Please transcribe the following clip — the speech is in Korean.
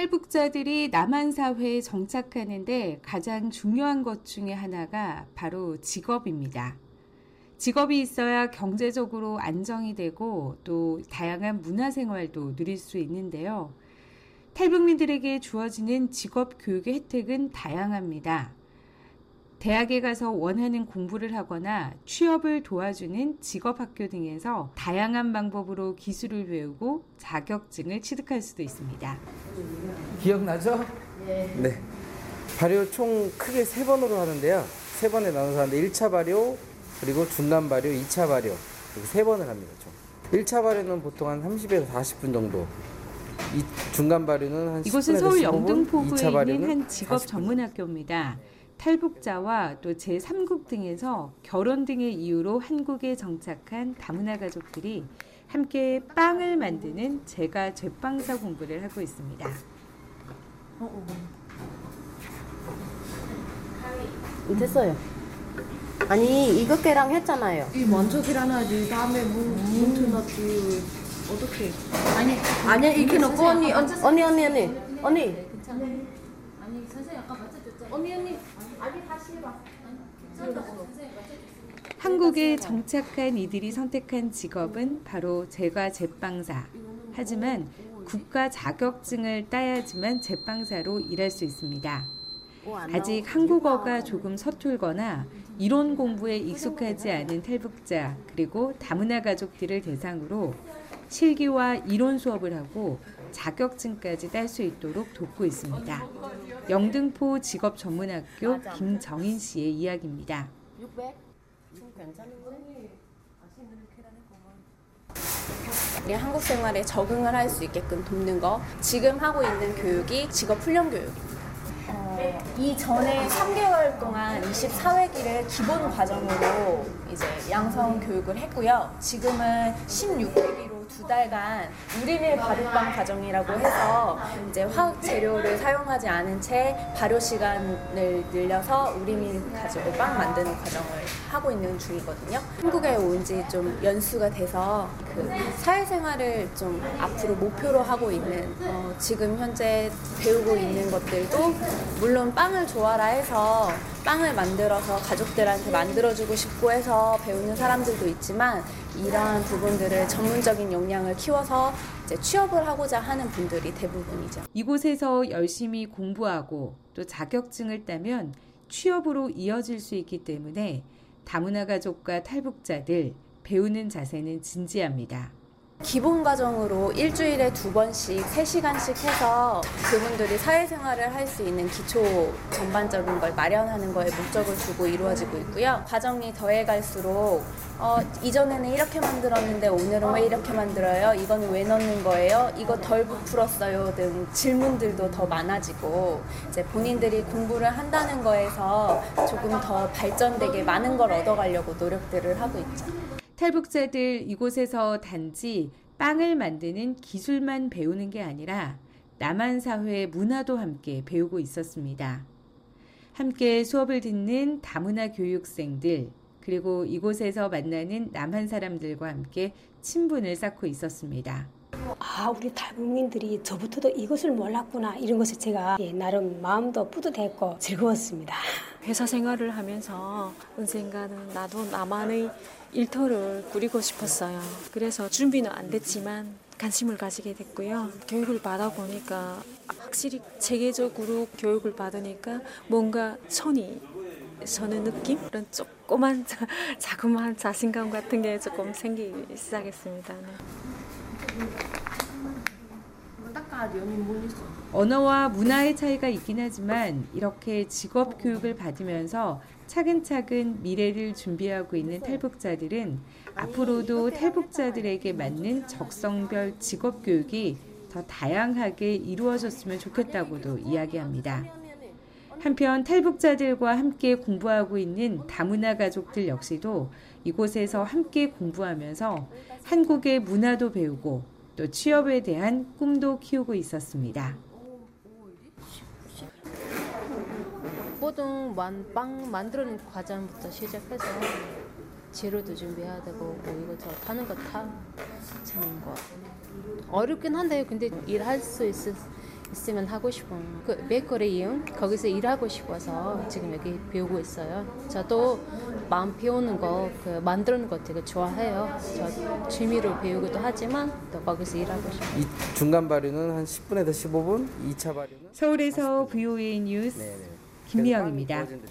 탈북자들이 남한 사회에 정착하는데 가장 중요한 것 중에 하나가 바로 직업입니다. 직업이 있어야 경제적으로 안정이 되고 또 다양한 문화생활도 누릴 수 있는데요. 탈북민들에게 주어지는 직업 교육의 혜택은 다양합니다. 대학에 가서 원하는 공부를 하거나 취업을 도와주는 직업학교 등에서 다양한 방법으로 기술을 배우고 자격증을 취득할 수도 있습니다. 기억나죠? 네. 발효 총 크게 3번으로 하는데요. 3번에 나눠서 하는데 1차 발효, 그리고 중간 발효, 2차 발효 이렇게 3번을 합니다. 총. 1차 발효는 보통 한 30에서 40분 정도. 중간 발효는 한 10분에서 15분. 이곳은 서울 영등포구에 2차 발효는 있는 한 직업 전문학교입니다. 탈북자와 또 제3국 등에서 결혼 등의 이유로 한국에 정착한 다문화 가족들이 함께 빵을 만드는 제과 제빵사 공부를 하고 있습니다. 됐어요. 아니 이거 깨랑 했잖아요. 이 먼저 계란하지 다음에 무 넣지 어떻게? 아니야 이렇게 넣고 언니. 괜찮아. 아니 선생님 아까 맞춰줬잖아. 언니 아니 다시 해봐. 한국에 정착한 이들이 선택한 직업은 바로 제과 제빵사. 하지만 국가 자격증을 따야지만 제빵사로 일할 수 있습니다. 아직 한국어가 조금 서툴거나 이론 공부에 익숙하지 않은 탈북자 그리고 다문화 가족들을 대상으로 실기와 이론 수업을 하고 자격증까지 딸 수 있도록 돕고 있습니다. 영등포 직업전문학교 김정인 씨의 이야기입니다. 600? 괜찮은데? 우리 한국 생활에 적응을 할 수 있게끔 돕는 거. 지금 하고 있는 교육이 직업훈련 교육입니다. 이전에 3개월 동안 24회기를 기본 과정으로 이제 양성 교육을 했고요. 지금은 16회기로 2달간 우리밀 발효빵 과정이라고 해서 이제 화학 재료를 사용하지 않은 채 발효 시간을 늘려서 우리밀 가지고 빵 만드는 과정을 하고 있는 중이거든요. 한국에 온 지 좀 연수가 돼서 그 사회생활을 좀 앞으로 목표로 하고 있는 지금 현재 배우고 있는 것들도 물론 빵을 좋아라 해서 빵을 만들어서 가족들한테 만들어주고 싶고 해서 배우는 사람들도 있지만 이러한 부분들을 전문적인 역량을 키워서 이제 취업을 하고자 하는 분들이 대부분이죠. 이곳에서 열심히 공부하고 또 자격증을 따면 취업으로 이어질 수 있기 때문에 다문화 가족과 탈북자들 배우는 자세는 진지합니다. 기본 과정으로 일주일에 2번씩 3시간씩 해서 그분들이 사회생활을 할 수 있는 기초 전반적인 걸 마련하는 거에 목적을 두고 이루어지고 있고요. 과정이 더해갈수록 이전에는 이렇게 만들었는데 오늘은 왜 이렇게 만들어요? 이거는 왜 넣는 거예요? 이거 덜 부풀었어요? 등 질문들도 더 많아지고 이제 본인들이 공부를 한다는 거에서 조금 더 발전되게 많은 걸 얻어가려고 노력들을 하고 있죠. 탈북자들 이곳에서 단지 빵을 만드는 기술만 배우는 게 아니라 남한 사회의 문화도 함께 배우고 있었습니다. 함께 수업을 듣는 다문화 교육생들 그리고 이곳에서 만나는 남한 사람들과 함께 친분을 쌓고 있었습니다. 우리 탈북민들이 저부터도 이것을 몰랐구나 이런 것에 제가 나름 마음도 뿌듯했고 즐거웠습니다. 회사 생활을 하면서 언젠가는 나도 나만의 일터를 꾸리고 싶었어요. 그래서 준비는 안 됐지만 관심을 가지게 됐고요. 교육을 받아보니까 확실히 체계적으로 교육을 받으니까 뭔가 손이 서는 느낌? 그런 조그만 자그마한 자신감 같은 게 조금 생기기 시작했습니다. 언어와 문화의 차이가 있긴 하지만 이렇게 직업 교육을 받으면서 차근차근 미래를 준비하고 있는 탈북자들은 앞으로도 탈북자들에게 맞는 적성별 직업 교육이 더 다양하게 이루어졌으면 좋겠다고도 이야기합니다. 한편 탈북자들과 함께 공부하고 있는 다문화 가족들 역시도 이곳에서 함께 공부하면서 한국의 문화도 배우고 또 취업에 대한 꿈도 키우고 있었습니다. 모든 빵 만드는 과정부터 시작해서 재료도 준비해야 되고 뭐 이것저것 하는 거 다 참 거 어렵긴 한데 근데 일할 수 있으면 하고 싶은 그 베이커리 이온 거기서 일하고 싶어서 지금 여기 배우고 있어요. 저도 마음 배우는 거, 그 만드는 거 되게 좋아해요. 저 취미로 배우기도 하지만 또 거기서 일하고 싶어요. 이 중간 발효는 한 10분에서 15분, 2차 발효는 서울에서 VOA 뉴스 김미영입니다.